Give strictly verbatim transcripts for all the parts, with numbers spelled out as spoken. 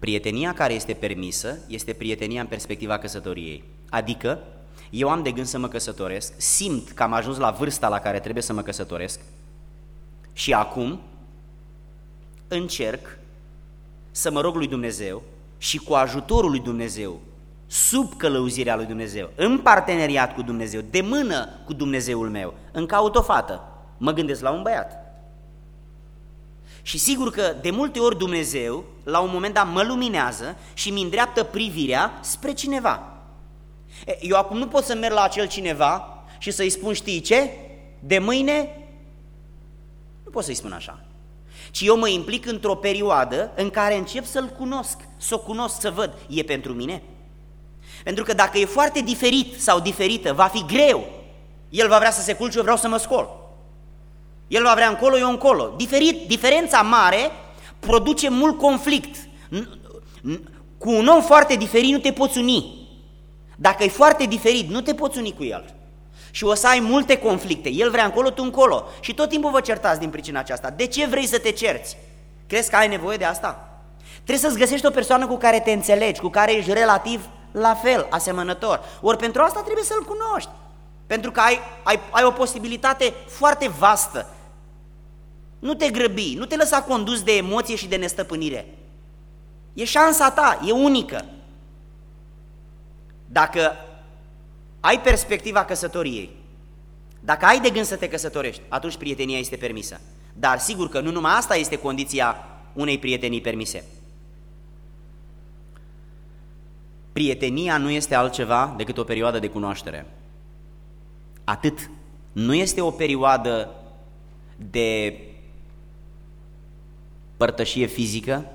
Prietenia care este permisă este prietenia în perspectiva căsătoriei. Adică, eu am de gând să mă căsătoresc, simt că am ajuns la vârsta la care trebuie să mă căsătoresc și acum încerc să mă rog lui Dumnezeu și cu ajutorul lui Dumnezeu, sub călăuzirea lui Dumnezeu, în parteneriat cu Dumnezeu, de mână cu Dumnezeul meu, îmi caut o fată, mă gândesc la un băiat. Și sigur că de multe ori Dumnezeu, la un moment dat, mă luminează și mi îndreaptă privirea spre cineva. Eu acum nu pot să merg la acel cineva și să-i spun, știi ce? De mâine, nu pot să-i spun așa. Ci eu mă implic într-o perioadă în care încep să-l cunosc, să o cunosc, să văd, e pentru mine? Pentru că dacă e foarte diferit sau diferită, va fi greu. El va vrea să se culce, eu vreau să mă scol. El va vrea încolo, eu încolo. Diferit, diferența mare produce mult conflict. Cu un om foarte diferit nu te poți uni. Dacă e foarte diferit, nu te poți uni cu el. Și o să ai multe conflicte. El vrea încolo, tu încolo. Și tot timpul vă certați din pricina aceasta. De ce vrei să te cerți? Crezi că ai nevoie de asta? Trebuie să-ți găsești o persoană cu care te înțelegi, cu care ești relativ la fel, asemănător. Ori pentru asta trebuie să-l cunoști. Pentru că ai, ai, ai o posibilitate foarte vastă. Nu te grăbi, nu te lăsa condus de emoție și de nestăpânire. E șansa ta, e unică. Dacă ai perspectiva căsătoriei, dacă ai de gând să te căsătorești, atunci prietenia este permisă. Dar sigur că nu numai asta este condiția unei prietenii permise. Prietenia nu este altceva decât o perioadă de cunoaștere. Atât. Nu este o perioadă de părtășie fizică,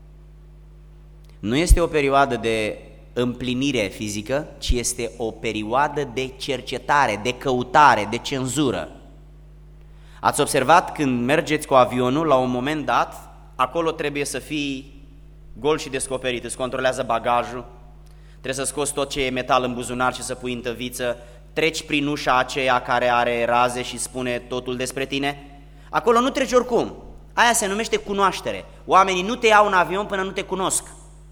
nu este o perioadă de împlinire fizică, ci este o perioadă de cercetare, de căutare, de cenzură. Ați observat când mergeți cu avionul, la un moment dat, acolo trebuie să fii gol și descoperit, îți controlează bagajul, trebuie să scoți tot ce e metal în buzunar și să pui în tăviță, treci prin ușa aceea care are raze și spune totul despre tine. Acolo nu treci oricum. Aia se numește cunoaștere. Oamenii nu te iau în avion până nu te cunosc.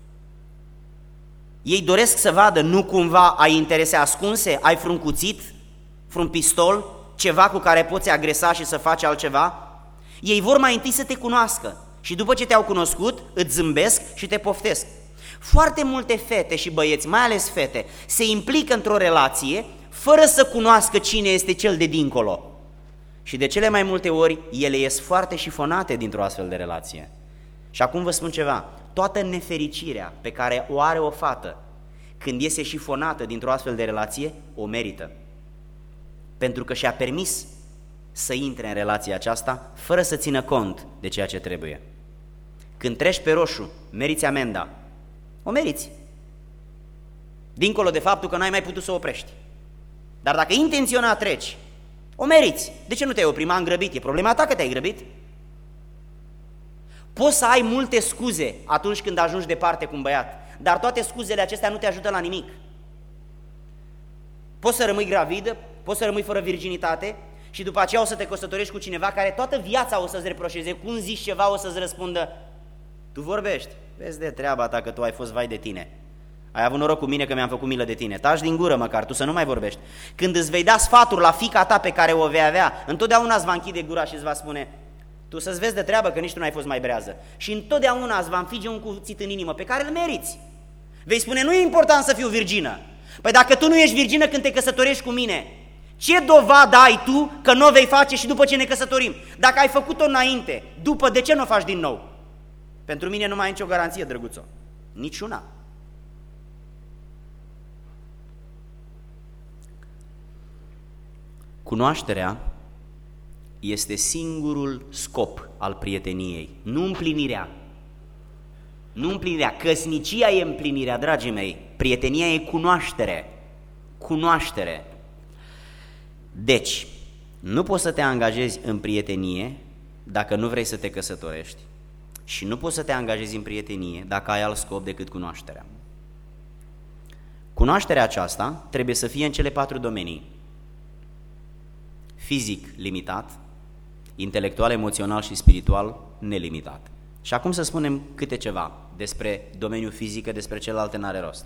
Ei doresc să vadă, nu cumva ai interese ascunse, ai vreun cuțit, vreun pistol, ceva cu care poți agresa și să faci altceva. Ei vor mai întâi să te cunoască și după ce te-au cunoscut, îți zâmbesc și te poftesc. Foarte multe fete și băieți, mai ales fete, se implică într-o relație fără să cunoască cine este cel de dincolo. Și de cele mai multe ori, ele ies foarte șifonate dintr-o astfel de relație. Și acum vă spun ceva, toată nefericirea pe care o are o fată când iese șifonată dintr-o astfel de relație, o merită. Pentru că și-a permis să intre în relația aceasta fără să țină cont de ceea ce trebuie. Când treci pe roșu, meriți amenda. O meriți. Dincolo de faptul că n-ai mai putut să o oprești. Dar dacă intenționat treci, o meriți. De ce nu te-ai oprit? M-am grăbit. E problema ta că te-ai grăbit? Poți să ai multe scuze atunci când ajungi departe cu un băiat, dar toate scuzele acestea nu te ajută la nimic. Poți să rămâi gravidă, poți să rămâi fără virginitate și după aceea o să te căsătorești cu cineva care toată viața o să-ți reproșeze, cum zici ceva o să-ți răspundă, tu vorbești, vezi de treaba ta că tu ai fost vai de tine. Ai avut noroc cu mine că mi-am făcut milă de tine. Taci din gură măcar, tu să nu mai vorbești. Când îți vei da sfaturi la fiica ta pe care o vei avea, întotdeauna îți va închide gura și îți va spune, tu să-ți vezi de treabă că nici tu n-ai fost mai brează. Și întotdeauna îți va înfige un cuțit în inimă pe care îl meriți. Vei spune, nu e important să fiu virgină. Păi dacă tu nu ești virgină când te căsătorești cu mine, ce dovadă ai tu că nu o vei face și după ce ne căsătorim? Dacă ai făcut-o înainte, după, de ce nu o faci din nou? Pentru mine nu mai ai nicio garanție, drăguțo. Niciuna. Cunoașterea este singurul scop al prieteniei, nu împlinirea. Nu împlinirea, căsnicia e împlinirea, dragii mei, prietenia e cunoaștere, cunoaștere. Deci, nu poți să te angajezi în prietenie dacă nu vrei să te căsătorești și nu poți să te angajezi în prietenie dacă ai alt scop decât cunoașterea. Cunoașterea aceasta trebuie să fie în cele patru domenii: fizic limitat, intelectual, emoțional și spiritual nelimitat. Și acum să spunem câte ceva despre domeniul fizic, că despre celelalte n-are rost.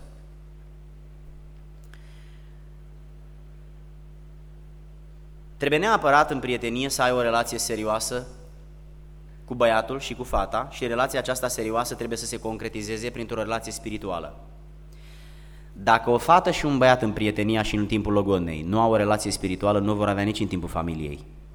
Trebuie neapărat în prietenie să ai o relație serioasă cu băiatul și cu fata și relația aceasta serioasă trebuie să se concretizeze printr-o relație spirituală. Dacă o fată și un băiat în prietenia și în timpul logodnei nu au o relație spirituală, nu vor avea nici în timpul familiei.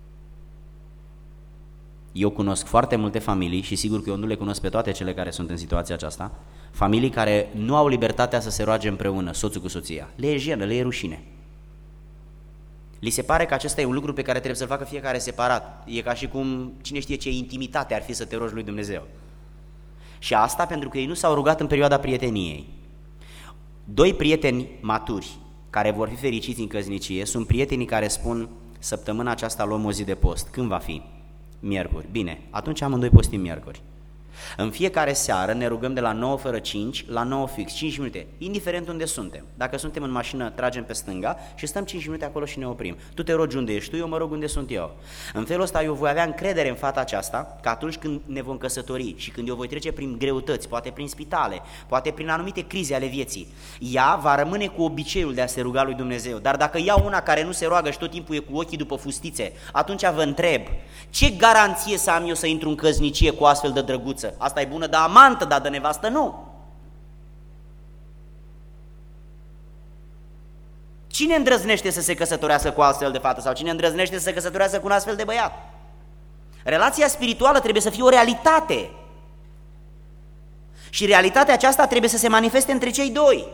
Eu cunosc foarte multe familii și sigur că eu nu le cunosc pe toate cele care sunt în situația aceasta, familii care nu au libertatea să se roage împreună, soțul cu soția. Le e jenă, le e rușine. Li se pare că acesta e un lucru pe care trebuie să-l facă fiecare separat. E ca și cum, cine știe ce intimitate ar fi să te rogi lui Dumnezeu. Și asta pentru că ei nu s-au rugat în perioada prieteniei. Doi prieteni maturi care vor fi fericiți în căsnicie sunt prietenii care spun: săptămâna aceasta luăm o zi de post. Când va fi? Miercuri. Bine, atunci amândoi postim miercuri. În fiecare seară ne rugăm de la nouă fără cinci la nouă fix, cinci minute, indiferent unde suntem. Dacă suntem în mașină, tragem pe stânga și stăm cinci minute acolo și ne oprim. Tu te rogi unde ești tu, eu mă rog unde sunt eu. În felul ăsta eu voi avea încredere în fata aceasta că atunci când ne vom căsători și când eu voi trece prin greutăți, poate prin spitale, poate prin anumite crize ale vieții, ea va rămâne cu obiceiul de a se ruga lui Dumnezeu. Dar dacă iau una care nu se roagă și tot timpul e cu ochii după fustițe, atunci vă întreb, ce garanție să am eu să intru în căsnicie cu astfel de drăguță? Asta e bună de amantă, dar de nevastă nu. Cine îndrăznește să se căsătorească cu astfel de fată sau cine îndrăznește să se căsătorească cu un astfel de băiat? Relația spirituală trebuie să fie o realitate. Și realitatea aceasta trebuie să se manifeste între cei doi.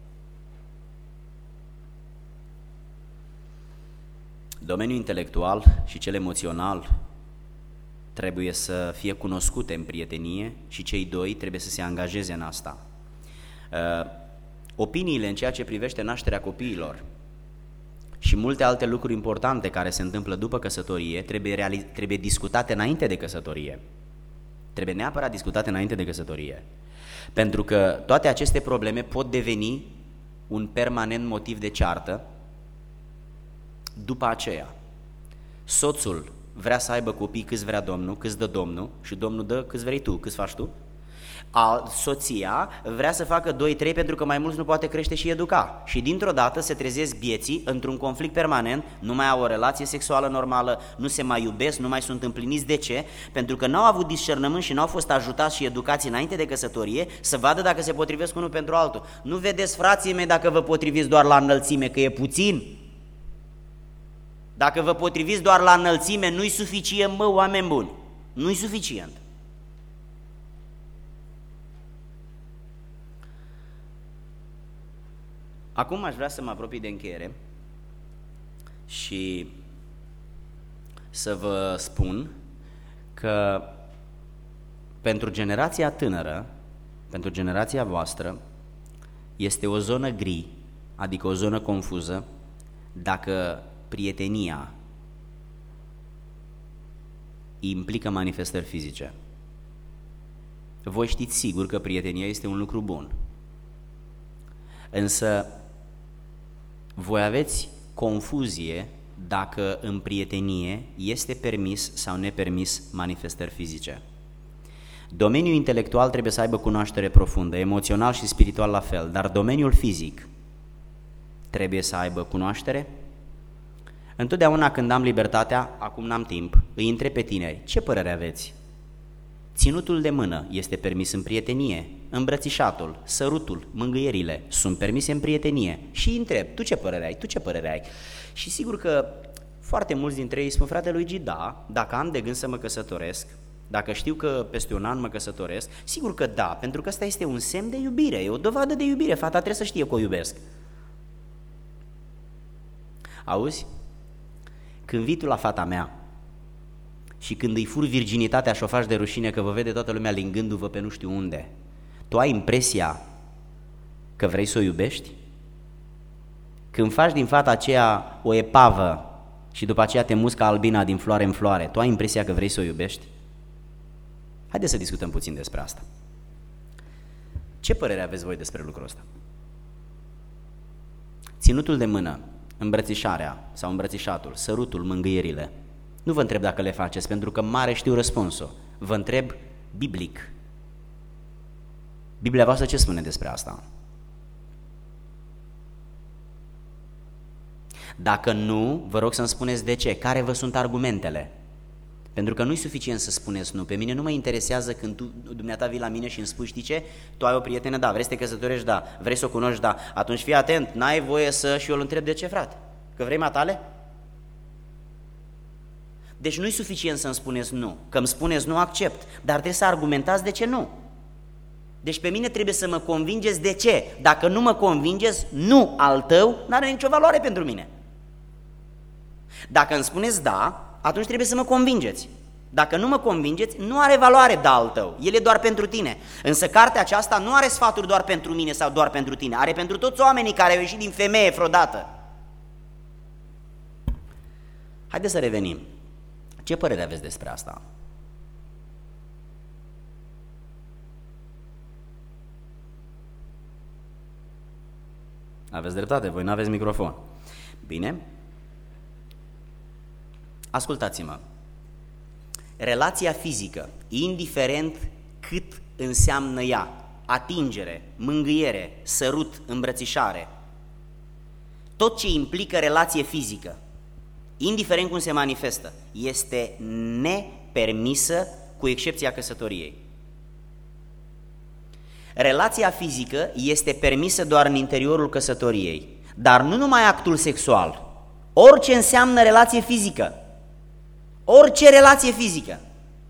Domeniul intelectual și cel emoțional trebuie să fie cunoscute în prietenie și cei doi trebuie să se angajeze în asta. Uh, opiniile în ceea ce privește nașterea copiilor și multe alte lucruri importante care se întâmplă după căsătorie trebuie, trebuie discutate înainte de căsătorie. Trebuie neapărat discutate înainte de căsătorie. Pentru că toate aceste probleme pot deveni un permanent motiv de ceartă după aceea. Soțul vrea să aibă copii câți vrea Domnul, câți dă Domnul și Domnul dă câți vrei tu, câți faci tu. Al, soția vrea să facă doi trei pentru că mai mulți nu poate crește și educa. Și dintr-o dată se trezesc bieții într-un conflict permanent, nu mai au o relație sexuală normală, nu se mai iubesc, nu mai sunt împliniți. De ce? Pentru că n-au avut discernământ și n-au fost ajutați și educați înainte de căsătorie să vadă dacă se potrivesc unul pentru altul. Nu vedeți, frații mei, dacă vă potriviți doar la înălțime, că e puțin. Dacă vă potriviți doar la înălțime, nu-i suficient, mă, oameni buni, nu-i suficient. Acum aș vrea să mă apropii de încheiere și să vă spun că pentru generația tânără, pentru generația voastră, este o zonă gri, adică o zonă confuză, dacă prietenia implică manifestări fizice. Voi știți sigur că prietenia este un lucru bun. Însă voi aveți confuzie dacă în prietenie este permis sau nepermis manifestări fizice. Domeniul intelectual trebuie să aibă cunoaștere profundă, emoțional și spiritual la fel, dar domeniul fizic trebuie să aibă cunoaștere. Întotdeauna când am libertatea, acum n-am timp, îi întreb pe tineri, ce părere aveți? Ținutul de mână este permis în prietenie, îmbrățișatul, sărutul, mângâierile sunt permise în prietenie și îi întreb, tu ce părere ai, tu ce părere ai? Și sigur că foarte mulți dintre ei spun, frate Luigi, da, dacă am de gând să mă căsătoresc, dacă știu că peste un an mă căsătoresc, sigur că da, pentru că ăsta este un semn de iubire, e o dovadă de iubire, fata trebuie să știe că o iubesc. Auzi? Când vii tu la fata mea și când îi furi virginitatea și o faci de rușine că vă vede toată lumea lingându-vă pe nu știu unde, tu ai impresia că vrei să o iubești? Când faci din fata aceea o epavă și după aceea te muscă albina din floare în floare, tu ai impresia că vrei să o iubești? Haideți să discutăm puțin despre asta. Ce părere aveți voi despre lucrul ăsta? Ținutul de mână, îmbrățișarea sau îmbrățișatul, sărutul, mângâierile. Nu vă întreb dacă le faceți, pentru că mare știu răspunsul. Vă întreb biblic. Biblia voastră ce spune despre asta? Dacă nu, vă rog să-mi spuneți de ce, care vă sunt argumentele. Pentru că nu e suficient să spuneți nu. Pe mine nu mă interesează când tu, dumneata, vii la mine și îmi spui, știi ce? Tu ai o prietenă, da, vrei să te căsătorești, da, vrei să o cunoști, da. Atunci fii atent, n-ai voie să... Și eu îl întreb, de ce, frate? Că vrei matale? Deci nu e suficient să-mi spuneți nu. Că îmi spuneți nu, accept. Dar trebuie să argumentați de ce nu. Deci pe mine trebuie să mă convingeți de ce. Dacă nu mă convingeți, nu al tău n-are nicio valoare pentru mine. Dacă îmi spuneți da, atunci trebuie să mă convingeți. Dacă nu mă convingeți, nu are valoare da al tău, el e doar pentru tine. Însă cartea aceasta nu are sfaturi doar pentru mine sau doar pentru tine, are pentru toți oamenii care au ieșit din femeie vreodată. Haideți să revenim. Ce părere aveți despre asta? Aveți dreptate, voi nu aveți microfon. Bine? Ascultați-mă. Relația fizică, indiferent cât înseamnă ea, atingere, mângâiere, sărut, îmbrățișare, tot ce implică relație fizică, indiferent cum se manifestă, este nepermisă cu excepția căsătoriei. Relația fizică este permisă doar în interiorul căsătoriei, dar nu numai actul sexual, orice înseamnă relație fizică, orice relație fizică.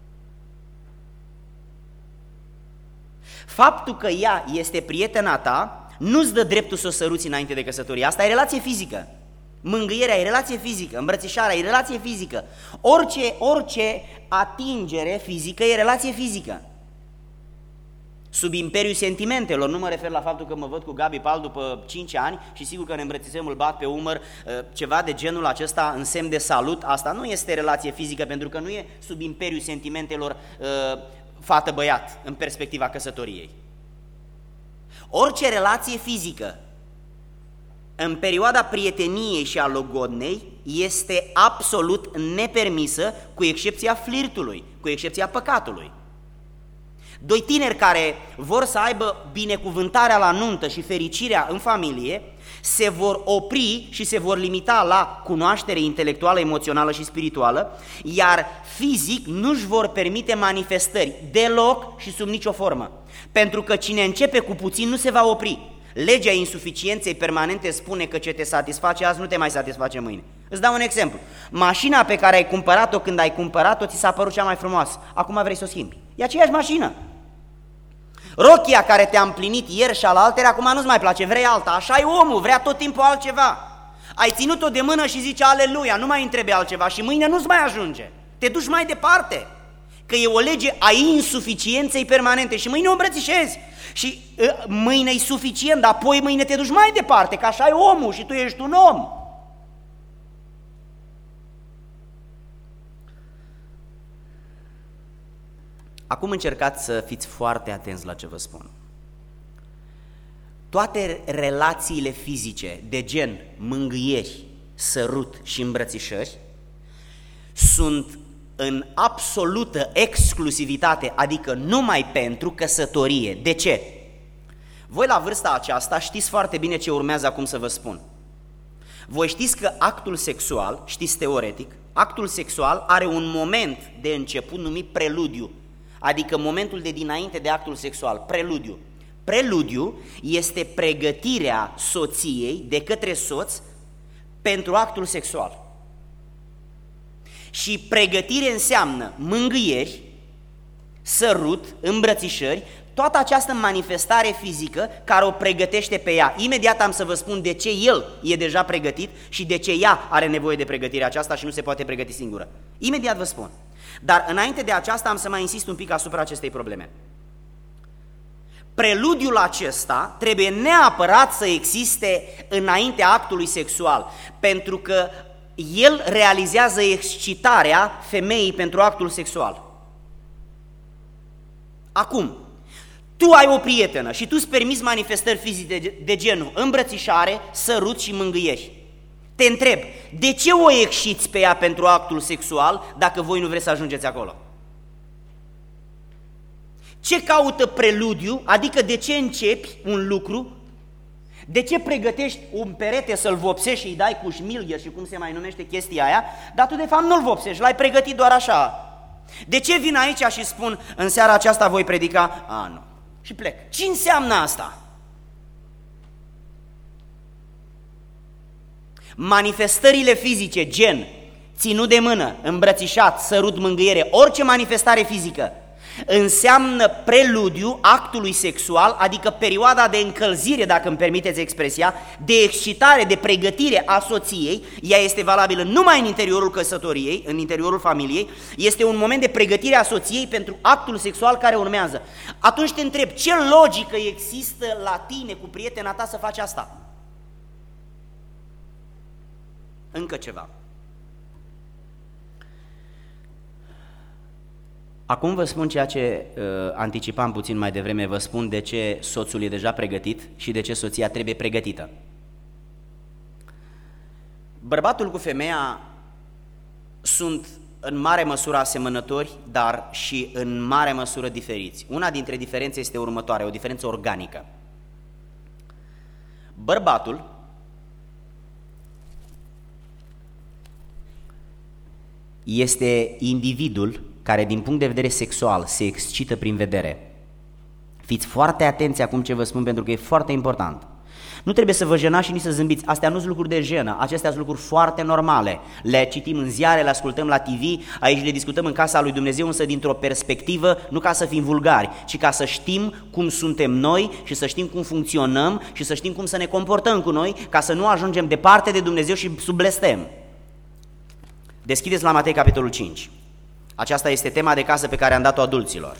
Faptul că ea este prietena ta nu-ți dă dreptul să o săruți înainte de căsătorie, asta e relație fizică. Mângâierea e relație fizică, îmbrățișarea e relație fizică, orice, orice atingere fizică e relație fizică. Sub imperiul sentimentelor, nu mă refer la faptul că mă văd cu Gabi Pal după cinci ani și sigur că ne îmbrățișăm, îl bat pe umăr, ceva de genul acesta în semn de salut, asta nu este relație fizică pentru că nu e sub imperiul sentimentelor fată-băiat în perspectiva căsătoriei. Orice relație fizică în perioada prieteniei și a logodnei este absolut nepermisă cu excepția flirtului, cu excepția păcatului. Doi tineri care vor să aibă binecuvântarea la nuntă și fericirea în familie se vor opri și se vor limita la cunoaștere intelectuală, emoțională și spirituală, iar fizic nu-și vor permite manifestări deloc și sub nicio formă. Pentru că cine începe cu puțin nu se va opri. Legea insuficienței permanente spune că ce te satisface azi nu te mai satisface mâine. Îți dau un exemplu. Mașina pe care ai cumpărat-o când ai cumpărat-o ți s-a părut cea mai frumoasă. Acum vrei să o schimbi. E aceeași mașină. Rochia care te-a împlinit ieri și alaltere, acum nu-ți mai place, vrei alta. Așa e omul, vrea tot timpul altceva. Ai ținut-o de mână și zici aleluia, nu mai întrebi altceva și mâine nu-ți mai ajunge. Te duci mai departe. Că e o lege a insuficienței permanente și mâine o îmbrățișezi. Și uh, mâine e suficient, dar apoi mâine te duci mai departe, că așa e omul și tu ești un om. Acum încercați să fiți foarte atenți la ce vă spun. Toate relațiile fizice de gen mângâieri, sărut și îmbrățișări sunt în absolută exclusivitate, adică numai pentru căsătorie. De ce? Voi la vârsta aceasta știți foarte bine ce urmează acum să vă spun. Voi știți că actul sexual, știți teoretic, actul sexual are un moment de început numit preludiu, adică momentul de dinainte de actul sexual, preludiu. Preludiu este pregătirea soției de către soț pentru actul sexual. Și pregătire înseamnă mângâieri, sărut, îmbrățișări, toată această manifestare fizică care o pregătește pe ea. Imediat am să vă spun de ce el e deja pregătit și de ce ea are nevoie de pregătirea aceasta și nu se poate pregăti singură. Imediat vă spun. Dar înainte de aceasta am să mai insist un pic asupra acestei probleme. Preludiul acesta trebuie neapărat să existe înaintea actului sexual, pentru că el realizează excitarea femeii pentru actul sexual. Acum, tu ai o prietenă și tu îți permiți manifestări fizice de, de genul îmbrățișare, sărut și mângâieri. Te întreb, de ce o exciți pe ea pentru actul sexual dacă voi nu vreți să ajungeți acolo? Ce caută preludiu, adică de ce începi un lucru, de ce pregătești un perete să-l vopsești și îi dai cu șmilgher și cum se mai numește chestia aia, dar tu de fapt nu-l vopsești, l-ai pregătit doar așa. De ce vin aici și spun, în seara aceasta voi predica? A, nu. Și plec. Ce înseamnă asta? Manifestările fizice, gen ținut de mână, îmbrățișat, sărut, mângâiere, orice manifestare fizică, înseamnă preludiu actului sexual, adică perioada de încălzire, dacă îmi permiteți expresia, de excitare, de pregătire a soției. Ea este valabilă numai în interiorul căsătoriei, în interiorul familiei, este un moment de pregătire a soției pentru actul sexual care urmează. Atunci te întreb, ce logică există la tine cu prietena ta să faci asta? Încă ceva. Acum vă spun ceea ce uh, anticipam puțin mai devreme, vă spun de ce soțul e deja pregătit și de ce soția trebuie pregătită. Bărbatul cu femeia sunt în mare măsură asemănători, dar și în mare măsură diferiți. Una dintre diferențe este următoarea, o diferență organică. Bărbatul este individul care din punct de vedere sexual se excită prin vedere. Fiți foarte atenți acum ce vă spun, pentru că e foarte important. Nu trebuie să vă jenați și nici să zâmbiți, astea nu sunt lucruri de jenă, acestea sunt lucruri foarte normale. Le citim în ziare, le ascultăm la T V, aici le discutăm în casa lui Dumnezeu, însă dintr-o perspectivă, nu ca să fim vulgari, ci ca să știm cum suntem noi și să știm cum funcționăm și să știm cum să ne comportăm cu noi, ca să nu ajungem departe de Dumnezeu și sub blestem. Deschideți la Matei capitolul cinci. Aceasta este tema de casă pe care am dat-o adulților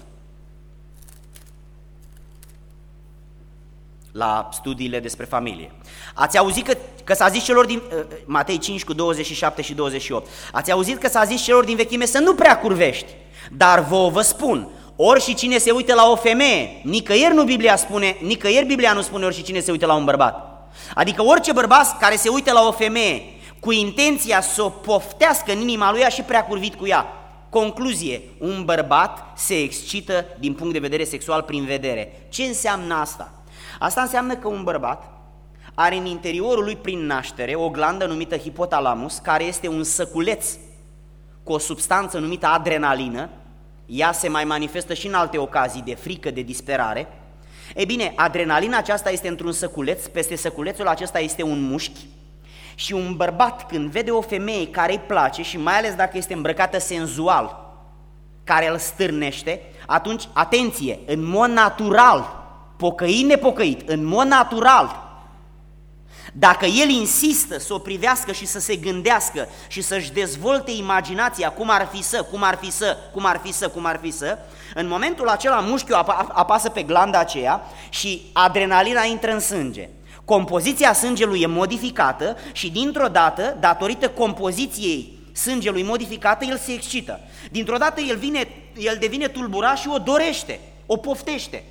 la studiile despre familie. Ați auzit că, că s-a zis celor din uh, Matei cinci cu douăzeci și șapte și douăzeci și opt. Ați auzit că s-a zis celor din vechime să nu prea curvești, dar vouă vă spun, ori și cine se uită la o femeie, nicăieri nu Biblia spune, nicăieri Biblia nu spune ori și cine se uită la un bărbat. Adică orice bărbat care se uită la o femeie cu intenția să o poftească în inima lui, a și prea curvit cu ea. Concluzie, un bărbat se excită din punct de vedere sexual prin vedere. Ce înseamnă asta? Asta înseamnă că un bărbat are în interiorul lui prin naștere o glandă numită hipotalamus, care este un săculeț cu o substanță numită adrenalină. Ea se mai manifestă și în alte ocazii de frică, de disperare. E bine, adrenalina aceasta este într-un săculeț, peste săculețul acesta este un mușchi. Și un bărbat când vede o femeie care îi place și mai ales dacă este îmbrăcată senzual, care îl stârnește, atunci, atenție, în mod natural, pocăit, nepocăit, în mod natural, dacă el insistă să o privească și să se gândească și să-și dezvolte imaginația cum ar fi să, cum ar fi să, cum ar fi să, cum ar fi să, în momentul acela mușchiul apasă pe glanda aceea și adrenalina intră în sânge. Compoziția sângelui e modificată și dintr-o dată, datorită compoziției sângelui modificată, el se excită. Dintr-o dată el, vine, el devine tulburat și o dorește, o poftește.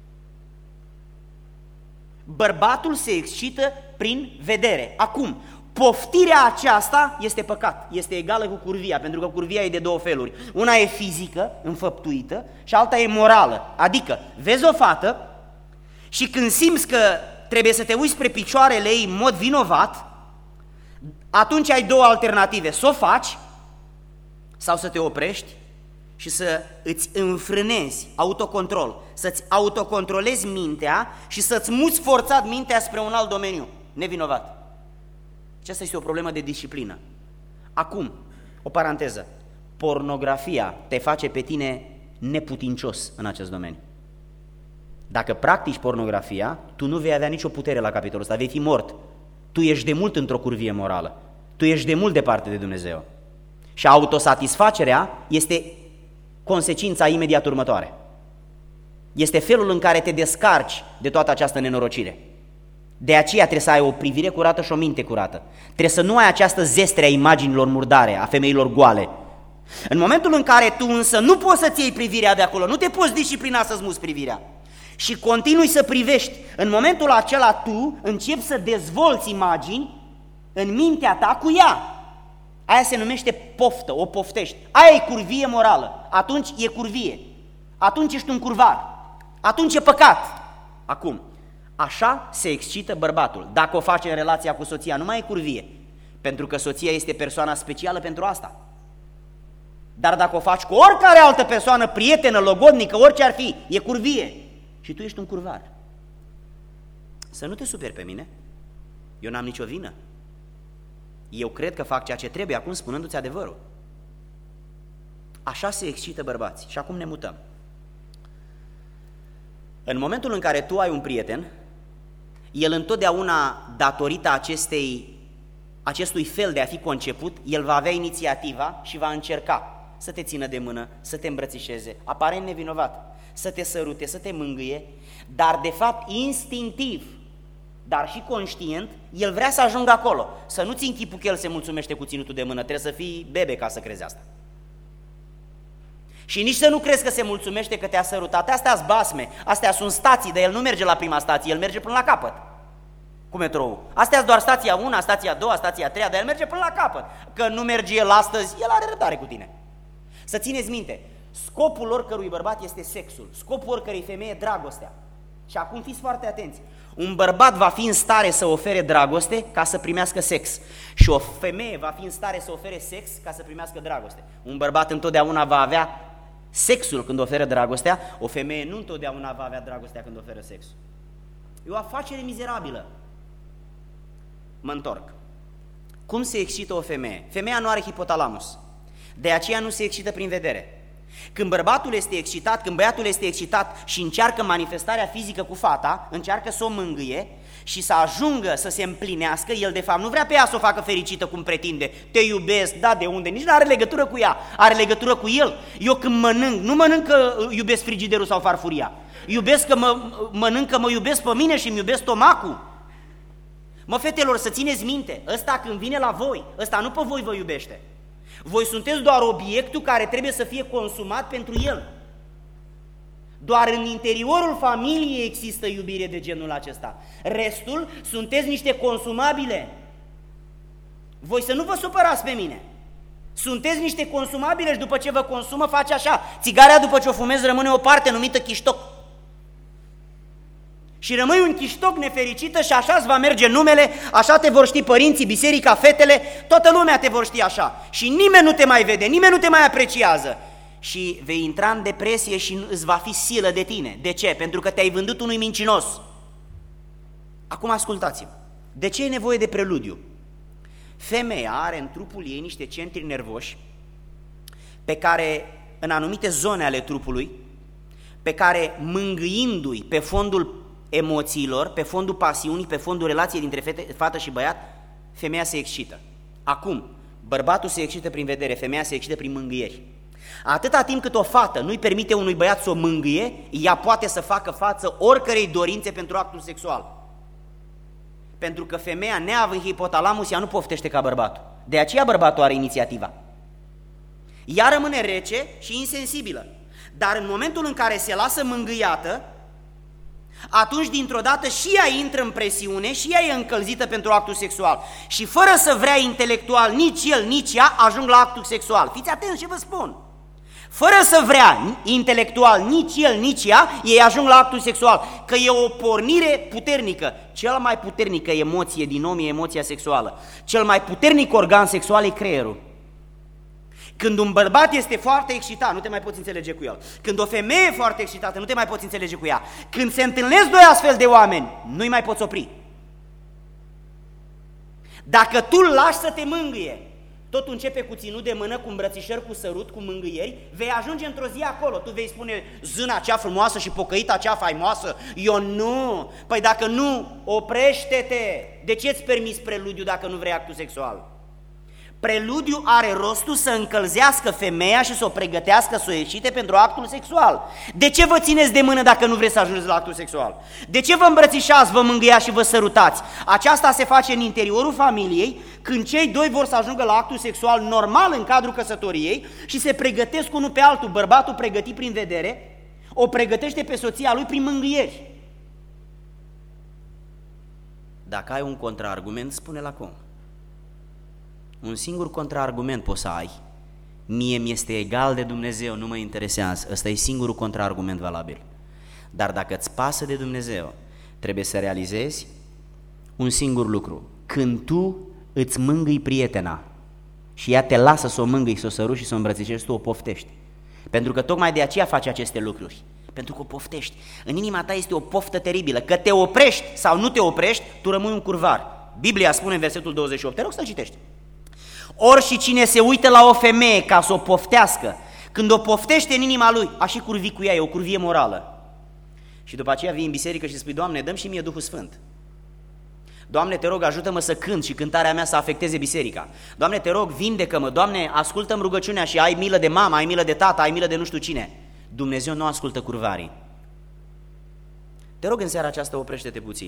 Bărbatul se excită prin vedere. Acum, poftirea aceasta este păcat, este egală cu curvia, pentru că curvia e de două feluri. Una e fizică, înfăptuită, și alta e morală. Adică, vezi o fată și când simți că trebuie să te uiți spre picioarele ei în mod vinovat, atunci ai două alternative, să o faci sau să te oprești și să îți înfrânezi autocontrol, să-ți autocontrolezi mintea și să-ți muți forțat mintea spre un alt domeniu, nevinovat. Aceasta este o problemă de disciplină. Acum, o paranteză, pornografia te face pe tine neputincios în acest domeniu. Dacă practici pornografia, tu nu vei avea nicio putere la capitolul ăsta, vei fi mort. Tu ești de mult într-o curvie morală, tu ești de mult departe de Dumnezeu. Și autosatisfacerea este consecința imediat următoare. Este felul în care te descarci de toată această nenorocire. De aceea trebuie să ai o privire curată și o minte curată. Trebuie să nu ai această zestre a imaginilor murdare, a femeilor goale. În momentul în care tu însă nu poți să-ți iei privirea de acolo, nu te poți disciplina să-ți muți privirea și continui să privești, în momentul acela tu începi să dezvolți imagini în mintea ta cu ea. Aia se numește poftă, o poftești. Aia e curvie morală, atunci e curvie. atunci ești un curvar, atunci e păcat. Acum, așa se excită bărbatul. Dacă o face în relația cu soția, nu mai e curvie, pentru că soția este persoana specială pentru asta. Dar dacă o faci cu oricare altă persoană, prietenă, logodnică, orice ar fi, e curvie. Și tu ești un curvar. Să nu te superi pe mine, eu n-am nicio vină. Eu cred că fac ceea ce trebuie, acum spunându-ți adevărul. Așa se excită bărbații. Și acum ne mutăm. În momentul în care tu ai un prieten, el întotdeauna, datorită acestei, acestui fel de a fi conceput, el va avea inițiativa și va încerca să te țină de mână, să te îmbrățișeze, aparent nevinovat, să te sărute, să te mângâie, dar de fapt instinctiv, dar și conștient, el vrea să ajungă acolo. Să nu ți închipul că el se mulțumește cu ținutul de mână, trebuie să fii bebe ca să crezi asta. Și nici să nu crezi că se mulțumește că te-a sărutat, astea-s basme, astea sunt stații, dar el nu merge la prima stație, el merge până la capăt, cu metrou. Astea-s doar stația unu, stația a doua, stația a treia, dar el merge până la capăt. Că nu merge el astăzi, el are răbdare cu tine. Să țineți minte, scopul oricărui bărbat este sexul, scopul oricărei femei e dragostea. Și acum fiți foarte atenți, un bărbat va fi în stare să ofere dragoste ca să primească sex și o femeie va fi în stare să ofere sex ca să primească dragoste. Un bărbat întotdeauna va avea sexul când oferă dragostea, o femeie nu întotdeauna va avea dragostea când oferă sexul. E o afacere mizerabilă. Mă întorc. Cum se excită o femeie? Femeia nu are hipotalamus, de aceea nu se excită prin vedere. Când bărbatul este excitat, când băiatul este excitat și încearcă manifestarea fizică cu fata, încearcă să o mângâie și să ajungă să se împlinească, el de fapt nu vrea pe ea să o facă fericită cum pretinde, te iubesc, da, de unde, nici nu are legătură cu ea, are legătură cu el. Eu când mănânc, nu mănânc că iubesc frigiderul sau farfuria, iubesc că mă, mănânc că mă iubesc pe mine și îmi iubesc stomacul. Mă, fetelor, să țineți minte, ăsta când vine la voi, ăsta nu pe voi vă iubește. Voi sunteți doar obiectul care trebuie să fie consumat pentru el. Doar în interiorul familiei există iubire de genul acesta. Restul sunteți niște consumabile. Voi să nu vă supărați pe mine. Sunteți niște consumabile și după ce vă consumă face așa. Țigarea după ce o fumezi rămâne o parte numită chiștoc. Și rămâi un chiștoc nefericită și așa îți va merge numele, așa te vor ști părinții, biserica, fetele, toată lumea te vor ști așa. Și nimeni nu te mai vede, nimeni nu te mai apreciază. Și vei intra în depresie și îți va fi silă de tine. De ce? Pentru că te-ai vândut unui mincinos. Acum ascultați-mă. De ce e nevoie de preludiu? Femeia are în trupul ei niște centri nervoși pe care, în anumite zone ale trupului, pe care mângâindu-i pe fondul emoțiilor, pe fondul pasiunii, pe fondul relației dintre fete, fată și băiat, femeia se excită. Acum, bărbatul se excită prin vedere, femeia se excită prin mângâieri. Atâta timp cât o fată nu-i permite unui băiat să o mângâie, ea poate să facă față oricărei dorințe pentru actul sexual. Pentru că femeia, neavând hipotalamus, ea nu poftește ca bărbatul. De aceea bărbatul are inițiativa. Ea rămâne rece și insensibilă. Dar în momentul în care se lasă mângâiată, atunci dintr-o dată și ea intră în presiune și ea e încălzită pentru actul sexual. Și fără să vrea intelectual, nici el, nici ea ajung la actul sexual. Fiți atenți ce vă spun. Fără să vrea intelectual, nici el, nici ea, ei ajung la actul sexual. Că e o pornire puternică. Cea mai puternică emoție din om e emoția sexuală. Cel mai puternic organ sexual e creierul. Când un bărbat este foarte excitat, nu te mai poți înțelege cu el. Când o femeie e foarte excitată, nu te mai poți înțelege cu ea. Când se întâlnesc doi astfel de oameni, nu-i mai poți opri. Dacă tu îl lași să te mângâie, totul începe cu ținut de mână, cu îmbrățișări, cu sărut, cu mângâieri, vei ajunge într-o zi acolo. Tu vei spune, zâna cea frumoasă și pocăita cea faimoasă. Eu nu. Păi dacă nu, oprește-te. De ce îți permiți preludiu dacă nu vrei actul sexual? Preludiu are rostul să încălzească femeia și să o pregătească să o excite pentru actul sexual. De ce vă țineți de mână dacă nu vreți să ajungeți la actul sexual? De ce vă îmbrățișați, vă mângâiați și vă sărutați? Aceasta se face în interiorul familiei, când cei doi vor să ajungă la actul sexual normal în cadrul căsătoriei și se pregătesc unul pe altul. Bărbatul pregătit prin vedere, o pregătește pe soția lui prin mângâieri. Dacă ai un contraargument, spune-l acum. Un singur contraargument poți să ai, mie mi-este egal de Dumnezeu, nu mă interesează. Ăsta e singurul contraargument valabil. Dar dacă îți pasă de Dumnezeu, trebuie să realizezi un singur lucru. Când tu îți mângâi prietena și ea te lasă să o mângâi, să o săruși și să o îmbrățișezi, tu o poftești. Pentru că tocmai de aceea faci aceste lucruri. Pentru că o poftești. În inima ta este o poftă teribilă. Că te oprești sau nu te oprești, tu rămâi un curvar. Biblia spune în versetul douăzeci și opt, te rog să-l citești. Ori și cine se uită la o femeie ca să o poftească, când o poftește în inima lui, a și curvi cu ea, e o curvie morală. Și după aceea vii în biserică și spui, Doamne, dă-mi și mie Duhul Sfânt. Doamne, te rog, ajută-mă să cânt și cântarea mea să afecteze biserica. Doamne, te rog, vindecă-mă. Doamne, ascultă-mi rugăciunea și ai milă de mama, ai milă de tata, ai milă de nu știu cine. Dumnezeu nu ascultă curvarii. Te rog, în seara aceasta, oprește-te puțin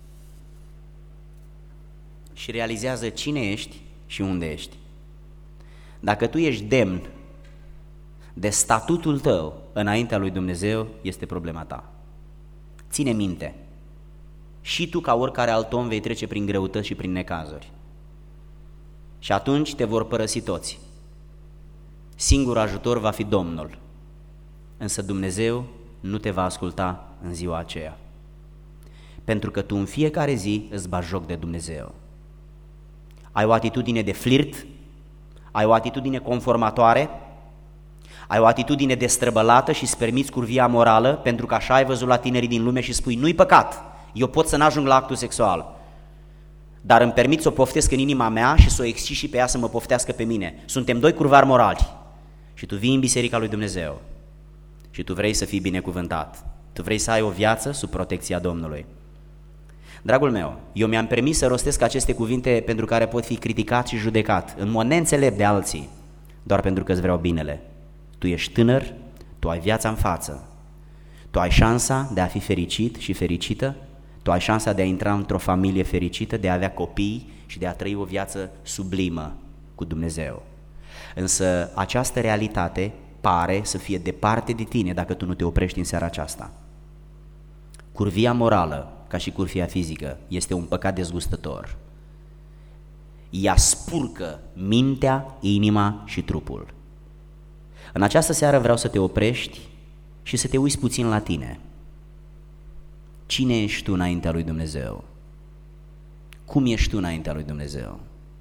și realizează cine ești și unde ești. Dacă tu ești demn de statutul tău înaintea lui Dumnezeu, este problema ta. Ține minte, și tu ca oricare alt om vei trece prin greutăți și prin necazuri. Și atunci te vor părăsi toți. Singurul ajutor va fi Domnul. Însă Dumnezeu nu te va asculta în ziua aceea. Pentru că tu în fiecare zi îți bagi joc de Dumnezeu. Ai o atitudine de flirt, ai o atitudine conformatoare, ai o atitudine destrăbălată și îți permiți curvia morală, pentru că așa ai văzut la tinerii din lume și spui, nu-i păcat, eu pot să n-ajung la actul sexual, dar îmi permit să o poftesc în inima mea și să o excit și pe ea să mă poftească pe mine. Suntem doi curvari morali și tu vii în biserica lui Dumnezeu și tu vrei să fii binecuvântat, tu vrei să ai o viață sub protecția Domnului. Dragul meu, eu mi-am permis să rostesc aceste cuvinte pentru care pot fi criticat și judecat în mod neînțelept de alții, doar pentru că îți vreau binele. Tu ești tânăr, tu ai viața în față, tu ai șansa de a fi fericit și fericită, tu ai șansa de a intra într-o familie fericită, de a avea copii și de a trăi o viață sublimă cu Dumnezeu. Însă această realitate pare să fie departe de tine dacă tu nu te oprești în seara aceasta. Curvia morală, ca și curvia fizică, este un păcat dezgustător. Ea spurcă mintea, inima și trupul. În această seară vreau să te oprești și să te uiți puțin la tine. Cine ești tu înaintea lui Dumnezeu? Cum ești tu înaintea lui Dumnezeu?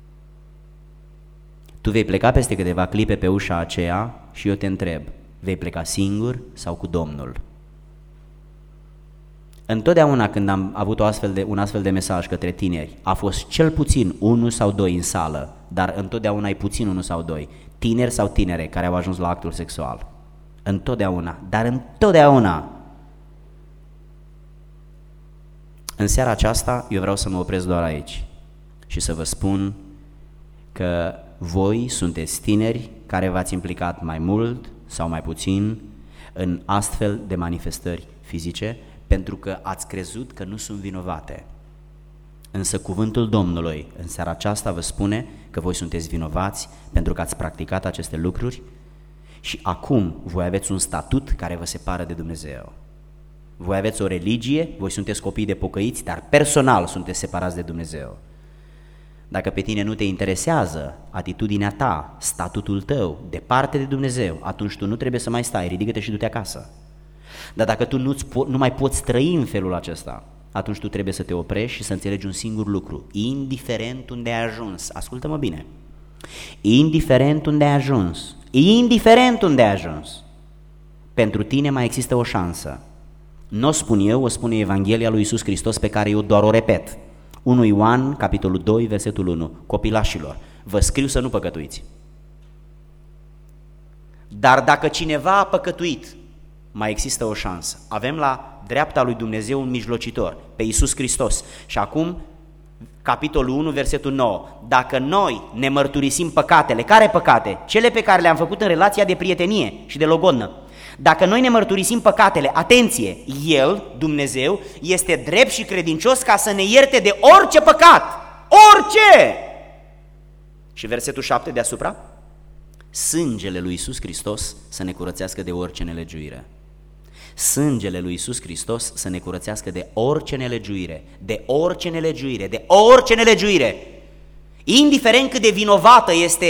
Tu vei pleca peste câteva clipe pe ușa aceea și eu te întreb, vei pleca singur sau cu Domnul? Întotdeauna când am avut o astfel de, un astfel de mesaj către tineri, a fost cel puțin unul sau doi în sală, dar întotdeauna e puțin unul sau doi, tineri sau tinere care au ajuns la actul sexual. Întotdeauna, dar întotdeauna. În seara aceasta eu vreau să mă opresc doar aici și să vă spun că voi sunteți tineri care v-ați implicat mai mult sau mai puțin în astfel de manifestări fizice, pentru că ați crezut că nu sunt vinovate. Însă cuvântul Domnului în seara aceasta vă spune că voi sunteți vinovați pentru că ați practicat aceste lucruri și acum voi aveți un statut care vă separă de Dumnezeu. Voi aveți o religie, voi sunteți copii de pocăiți, dar personal sunteți separați de Dumnezeu. Dacă pe tine nu te interesează atitudinea ta, statutul tău, departe de Dumnezeu, atunci tu nu trebuie să mai stai, ridică-te și du-te acasă. Dar dacă tu nu, nu mai poți trăi în felul acesta, atunci tu trebuie să te oprești și să înțelegi un singur lucru. Indiferent unde ai ajuns, ascultă-mă bine, indiferent unde ai ajuns, indiferent unde ai ajuns, pentru tine mai există o șansă. Nu o spun eu, o spune Evanghelia lui Iisus Hristos pe care eu doar o repet. unu Ioan, capitolul doi, versetul unu, copilașilor, vă scriu să nu păcătuiți. Dar dacă cineva a păcătuit, mai există o șansă. Avem la dreapta lui Dumnezeu un mijlocitor, pe Iisus Hristos. Și acum, capitolul unu, versetul nouă, dacă noi ne mărturisim păcatele, care păcate? Cele pe care le-am făcut în relația de prietenie și de logodnă. Dacă noi ne mărturisim păcatele, atenție, El, Dumnezeu, este drept și credincios ca să ne ierte de orice păcat, orice! Și versetul șapte deasupra, sângele lui Iisus Hristos să ne curățească de orice nelegiuire. Sângele lui Iisus Hristos să ne curățească de orice nelegiuire, de orice nelegiuire, de orice nelegiuire. Indiferent cât de vinovată este,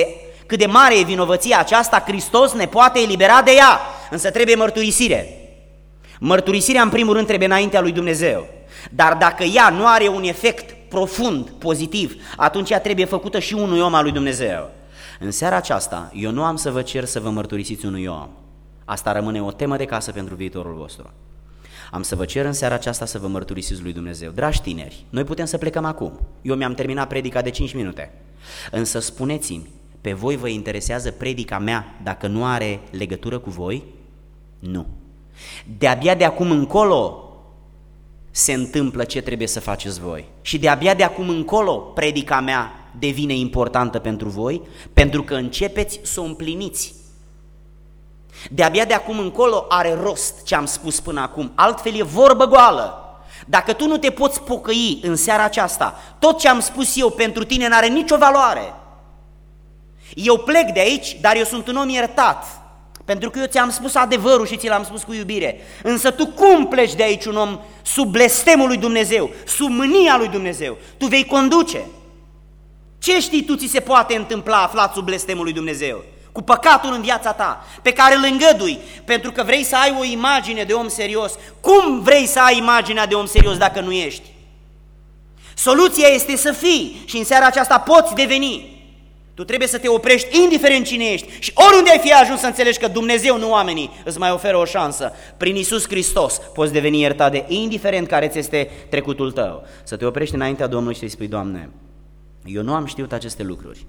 cât de mare e vinovăția aceasta, Hristos ne poate elibera de ea, însă trebuie mărturisire. Mărturisirea în primul rând trebuie înaintea lui Dumnezeu, dar dacă ea nu are un efect profund, pozitiv, atunci ea trebuie făcută și unui om al lui Dumnezeu. În seara aceasta, eu nu am să vă cer să vă mărturisiți unui om. Asta rămâne o temă de casă pentru viitorul vostru. Am să vă cer în seara aceasta să vă mărturisiți lui Dumnezeu. Dragi tineri, noi putem să plecăm acum. Eu mi-am terminat predica de cinci minute. Însă spuneți-mi, pe voi vă interesează predica mea dacă nu are legătură cu voi? Nu. De-abia de acum încolo se întâmplă ce trebuie să faceți voi. Și de-abia de acum încolo predica mea devine importantă pentru voi, pentru că începeți să o împliniți. De-abia de acum încolo are rost ce am spus până acum, altfel e vorbă goală. Dacă tu nu te poți pocăi în seara aceasta, tot ce am spus eu pentru tine n-are nicio valoare. Eu plec de aici, dar eu sunt un om iertat, pentru că eu ți-am spus adevărul și ți l-am spus cu iubire. Însă tu cum pleci de aici un om sub blestemul lui Dumnezeu, sub mânia lui Dumnezeu? Tu vei conduce. Ce știi tu ți se poate întâmpla aflat sub blestemul lui Dumnezeu? Cu păcatul în viața ta, pe care îl îngădui, pentru că vrei să ai o imagine de om serios. Cum vrei să ai imaginea de om serios dacă nu ești? Soluția este să fii și în seara aceasta poți deveni. Tu trebuie să te oprești indiferent cine ești și oriunde ai fi ajuns să înțelegi că Dumnezeu, nu oamenii, îți mai oferă o șansă. Prin Iisus Hristos poți deveni iertat de indiferent care ți este trecutul tău. Să te oprești înaintea Domnului și să-i spui: Doamne, eu nu am știut aceste lucruri.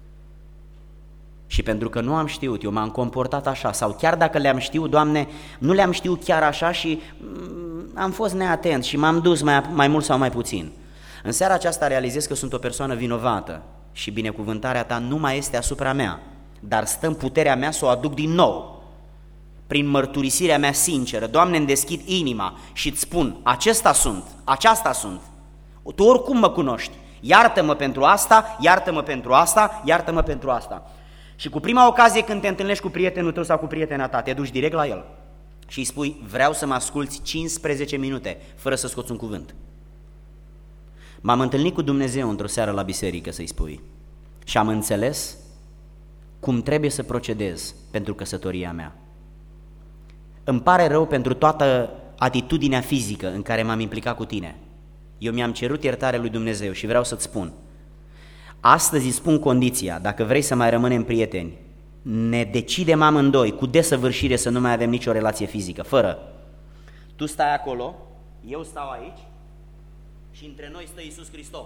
Și pentru că nu am știut, eu m-am comportat așa, sau chiar dacă le-am știut, Doamne, nu le-am știut chiar așa și mm, am fost neatent și m-am dus mai, mai mult sau mai puțin. În seara aceasta realizez că sunt o persoană vinovată și binecuvântarea Ta nu mai este asupra mea, dar stă în puterea mea să o aduc din nou, prin mărturisirea mea sinceră. Doamne, îmi deschid inima și îți spun: acesta sunt, aceasta sunt, Tu oricum mă cunoști, iartă-mă pentru asta, iartă-mă pentru asta, iartă-mă pentru asta. Și cu prima ocazie când te întâlnești cu prietenul tău sau cu prietena ta, te duci direct la el și îi spui: vreau să mă asculți cincisprezece minute fără să scoți un cuvânt. M-am întâlnit cu Dumnezeu într-o seară la biserică, să-i spui, și am înțeles cum trebuie să procedez pentru căsătoria mea. Îmi pare rău pentru toată atitudinea fizică în care m-am implicat cu tine. Eu mi-am cerut iertare lui Dumnezeu și vreau să-ți spun: astăzi îți spun condiția, dacă vrei să mai rămânem prieteni, ne decidem amândoi cu desăvârșire să nu mai avem nicio relație fizică, fără. Tu stai acolo, eu stau aici și între noi stă Iisus Hristos.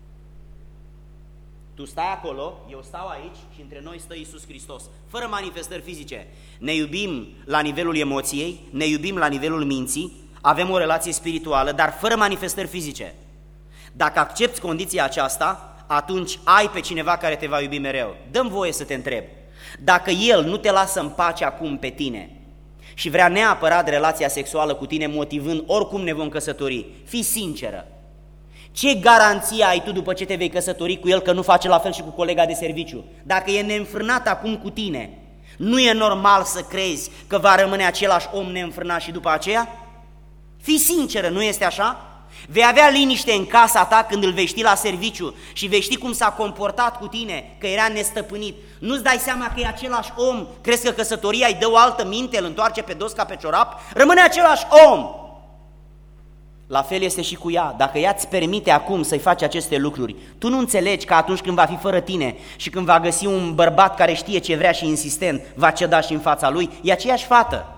Tu stai acolo, eu stau aici și între noi stă Iisus Hristos, fără manifestări fizice. Ne iubim la nivelul emoției, ne iubim la nivelul minții, avem o relație spirituală, dar fără manifestări fizice. Dacă accepți condiția aceasta, atunci ai pe cineva care te va iubi mereu. Dă-mi voie să te întreb, dacă el nu te lasă în pace acum pe tine și vrea neapărat relația sexuală cu tine, motivând oricum ne vom căsători, fii sinceră. Ce garanție ai tu după ce te vei căsători cu el că nu face la fel și cu colega de serviciu? Dacă e neînfrânat acum cu tine, nu e normal să crezi că va rămâne același om neînfrânat și după aceea? Fii sinceră, nu este așa? Vei avea liniște în casa ta când îl vei ști la serviciu și vei ști cum s-a comportat cu tine, că era nestăpânit. Nu-ți dai seama că e același om? Crezi că căsătoria îi dă o altă minte, îl întoarce pe dos ca pe ciorap? Rămâne același om! La fel este și cu ea. Dacă ea îți permite acum să-i faci aceste lucruri, tu nu înțelegi că atunci când va fi fără tine și când va găsi un bărbat care știe ce vrea și insistent, va ceda și în fața lui, e aceeași fată.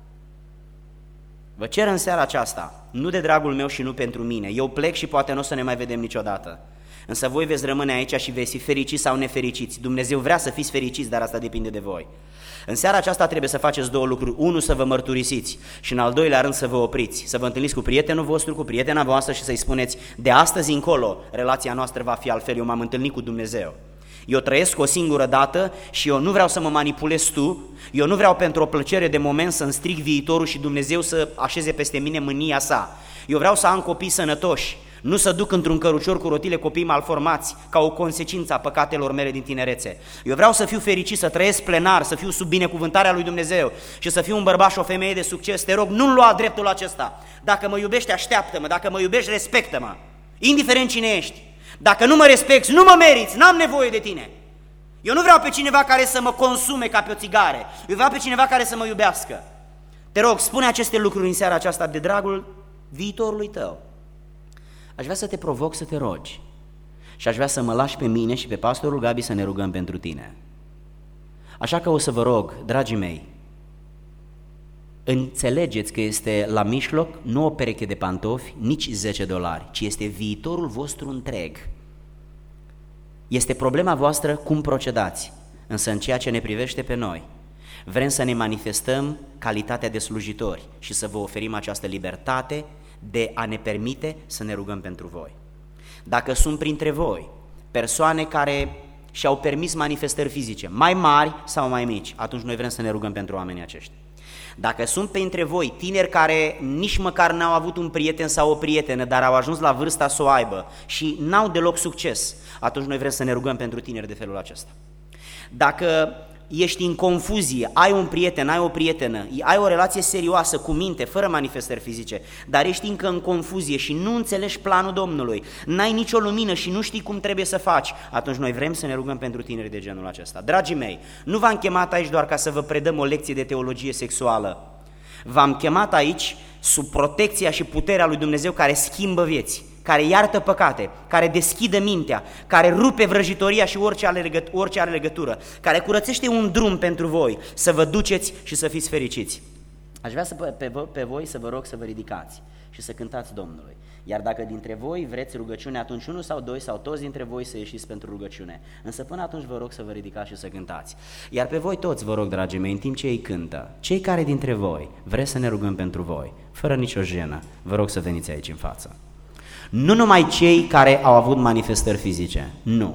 Vă cer în seara aceasta, nu de dragul meu și nu pentru mine, eu plec și poate nu o să ne mai vedem niciodată, însă voi veți rămâne aici și veți fi fericiți sau nefericiți. Dumnezeu vrea să fiți fericiți, dar asta depinde de voi. În seara aceasta trebuie să faceți două lucruri: unu, să vă mărturisiți și în al doilea rând să vă opriți, să vă întâlniți cu prietenul vostru, cu prietena voastră și să-i spuneți: de astăzi încolo relația noastră va fi altfel, eu m-am întâlnit cu Dumnezeu. Eu trăiesc o singură dată și eu nu vreau să mă manipulezi tu, eu nu vreau pentru o plăcere de moment să-mi stric viitorul și Dumnezeu să așeze peste mine mânia sa. Eu vreau să am copii sănătoși, nu să duc într-un cărucior cu rotile copii malformați ca o consecință a păcatelor mele din tinerețe. Eu vreau să fiu fericit, să trăiesc plenar, să fiu sub binecuvântarea lui Dumnezeu și să fiu un bărbat și o femeie de succes. Te rog, nu-mi lua dreptul acesta. Dacă mă iubești, așteaptă-mă, dacă mă iubești, respectă-mă, indiferent cine ești. Dacă nu mă respecti, nu mă meriți, n-am nevoie de tine. Eu nu vreau pe cineva care să mă consume ca pe o țigare, eu vreau pe cineva care să mă iubească. Te rog, spune aceste lucruri în seara aceasta de dragul viitorului tău. Aș vrea să te provoc să te rogi și aș vrea să mă lași pe mine și pe pastorul Gabi să ne rugăm pentru tine. Așa că o să vă rog, dragii mei, înțelegeți că este la mijloc nu o pereche de pantofi, nici zece dolari, ci este viitorul vostru întreg. Este problema voastră cum procedați, însă în ceea ce ne privește pe noi, vrem să ne manifestăm calitatea de slujitori și să vă oferim această libertate de a ne permite să ne rugăm pentru voi. Dacă sunt printre voi persoane care și-au permis manifestări fizice, mai mari sau mai mici, atunci noi vrem să ne rugăm pentru oamenii aceștia. Dacă sunt printre voi tineri care nici măcar n-au avut un prieten sau o prietenă, dar au ajuns la vârsta să o aibă și n-au deloc succes, atunci noi vrem să ne rugăm pentru tineri de felul acesta. Dacă ești în confuzie, ai un prieten, ai o prietenă, ai o relație serioasă cu minte, fără manifestări fizice, dar ești încă în confuzie și nu înțelegi planul Domnului, n-ai nicio lumină și nu știi cum trebuie să faci, atunci noi vrem să ne rugăm pentru tineri de genul acesta. Dragii mei, nu v-am chemat aici doar ca să vă predăm o lecție de teologie sexuală, v-am chemat aici sub protecția și puterea lui Dumnezeu care schimbă vieți, care iartă păcate, care deschide mintea, care rupe vrăjitoria și orice are, legăt- orice are legătură, care curățește un drum pentru voi, să vă duceți și să fiți fericiți. Aș vrea să, pe, pe voi să vă rog să vă ridicați și să cântați Domnului. Iar dacă dintre voi vreți rugăciune, atunci unul sau doi sau toți dintre voi să ieșiți pentru rugăciune. Însă până atunci vă rog să vă ridicați și să cântați. Iar pe voi toți vă rog, dragii mei, în timp ce ei cântă, cei care dintre voi vreți să ne rugăm pentru voi, fără nicio jenă, vă rog să veniți aici în față. Nu numai cei care au avut manifestări fizice, nu.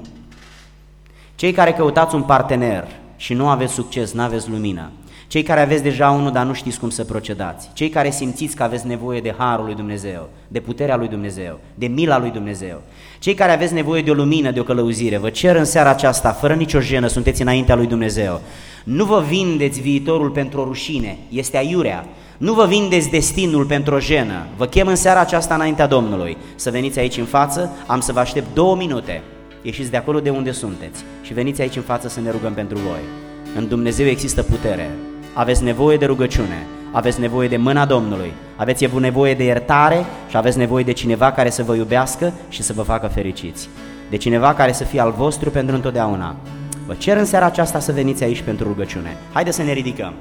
Cei care căutați un partener și nu aveți succes, nu aveți lumină. Cei care aveți deja unul, dar nu știți cum să procedați. Cei care simțiți că aveți nevoie de harul lui Dumnezeu, de puterea lui Dumnezeu, de mila lui Dumnezeu. Cei care aveți nevoie de o lumină, de o călăuzire, vă cer în seara aceasta, fără nicio jenă, sunteți înaintea lui Dumnezeu. Nu vă vindeți viitorul pentru o rușine, este aiurea. Nu vă vindeți destinul pentru o jenă. Vă chem în seara aceasta înaintea Domnului să veniți aici în față, am să vă aștept două minute. Ieșiți de acolo de unde sunteți și veniți aici în față să ne rugăm pentru voi. În Dumnezeu există putere. Aveți nevoie de rugăciune, aveți nevoie de mâna Domnului, aveți nevoie de iertare și aveți nevoie de cineva care să vă iubească și să vă facă fericiți. De cineva care să fie al vostru pentru întotdeauna. Vă cer în seara aceasta să veniți aici pentru rugăciune. Haideți să ne ridicăm.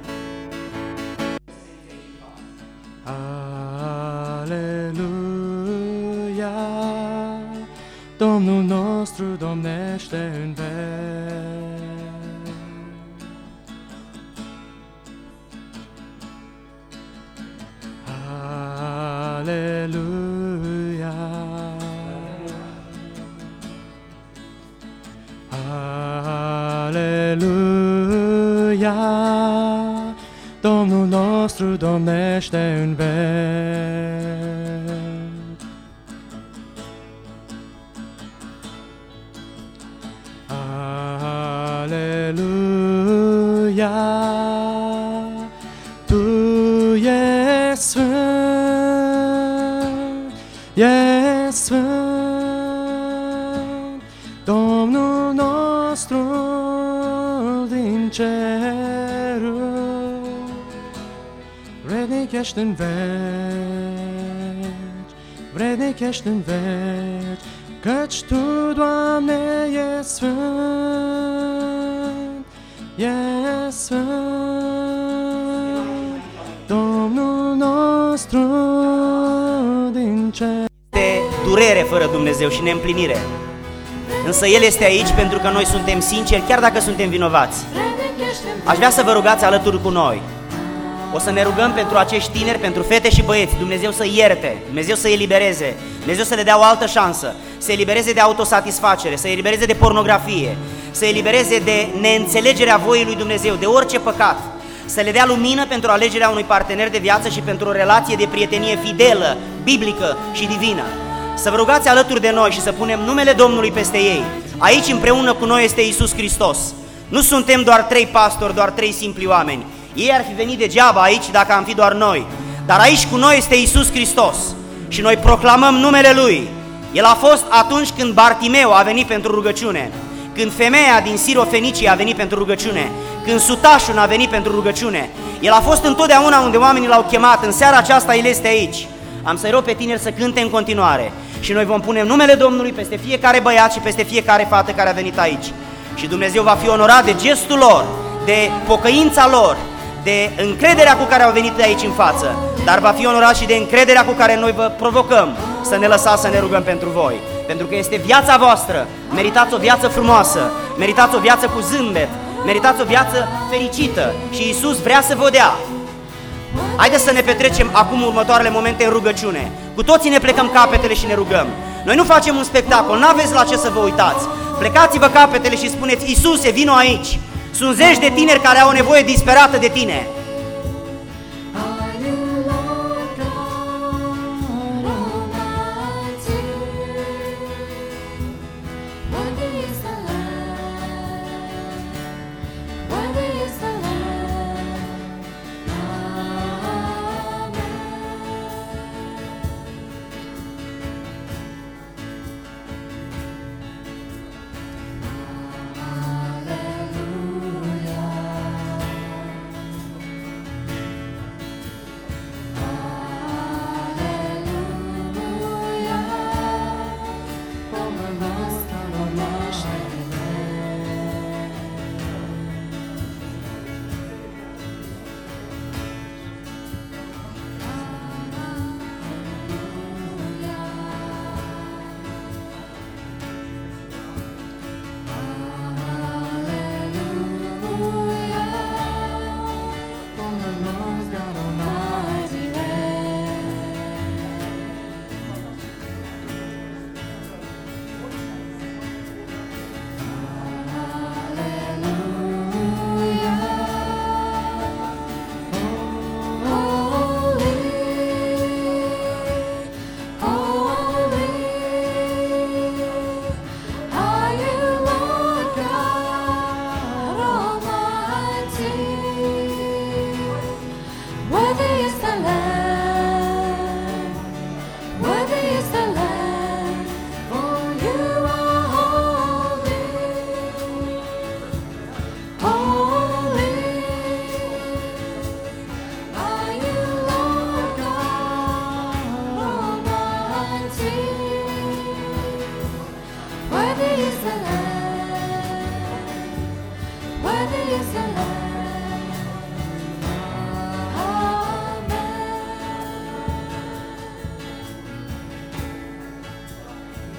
Aleluia, Domnul nostru domnește în veci. Aleluia, Aleluia, Domnul nostru domnește în veci. Aleluia, Tu ești sfânt, ești sfânt, Domnul nostru din cerul, vrednic ești în veci, vrednic ești în veci, căci Tu, Doamne, ești sfânt, ești sfânt, Domnul nostru din cer. Este durere fără Dumnezeu și neîmplinire. Însă El este aici pentru că noi suntem sinceri, chiar dacă suntem vinovați. Aș vrea să vă rugați alături cu noi. O să ne rugăm pentru acești tineri, pentru fete și băieți, Dumnezeu să ierte, Dumnezeu să elibereze, Dumnezeu să le dea o altă șansă, să elibereze de autosatisfacere, să elibereze de pornografie, să elibereze de neînțelegerea voii lui Dumnezeu, de orice păcat, să le dea lumină pentru alegerea unui partener de viață și pentru o relație de prietenie fidelă, biblică și divină. Să vă rugați alături de noi și să punem numele Domnului peste ei. Aici împreună cu noi este Iisus Hristos. Nu suntem doar trei pastori, doar trei simpli oameni. Ei ar fi venit degeaba aici dacă am fi doar noi. Dar aici cu noi este Iisus Hristos și noi proclamăm numele Lui. El a fost atunci când Bartimeu a venit pentru rugăciune. când femeia din Sirofenicie a venit pentru rugăciune, când sutașul a venit pentru rugăciune. El a fost întotdeauna unde oamenii l-au chemat. În seara aceasta El este aici. Am să-i rog pe tineri să cânte în continuare și noi vom pune numele Domnului peste fiecare băiat și peste fiecare fată care a venit aici. Și Dumnezeu va fi onorat de gestul lor, de pocăința lor, de încrederea cu care au venit aici în față, dar va fi onorat și de încrederea cu care noi vă provocăm să ne lăsați să ne rugăm pentru voi. Pentru că este viața voastră, meritați o viață frumoasă, meritați o viață cu zâmbet, meritați o viață fericită și Iisus vrea să vă dea. Haideți să ne petrecem acum următoarele momente în rugăciune. Cu toții ne plecăm capetele și ne rugăm. Noi nu facem un spectacol, n-aveți la ce să vă uitați. Plecați-vă capetele și spuneți: Iisuse, vino aici. Sunt zeci de tineri care au o nevoie disperată de tine.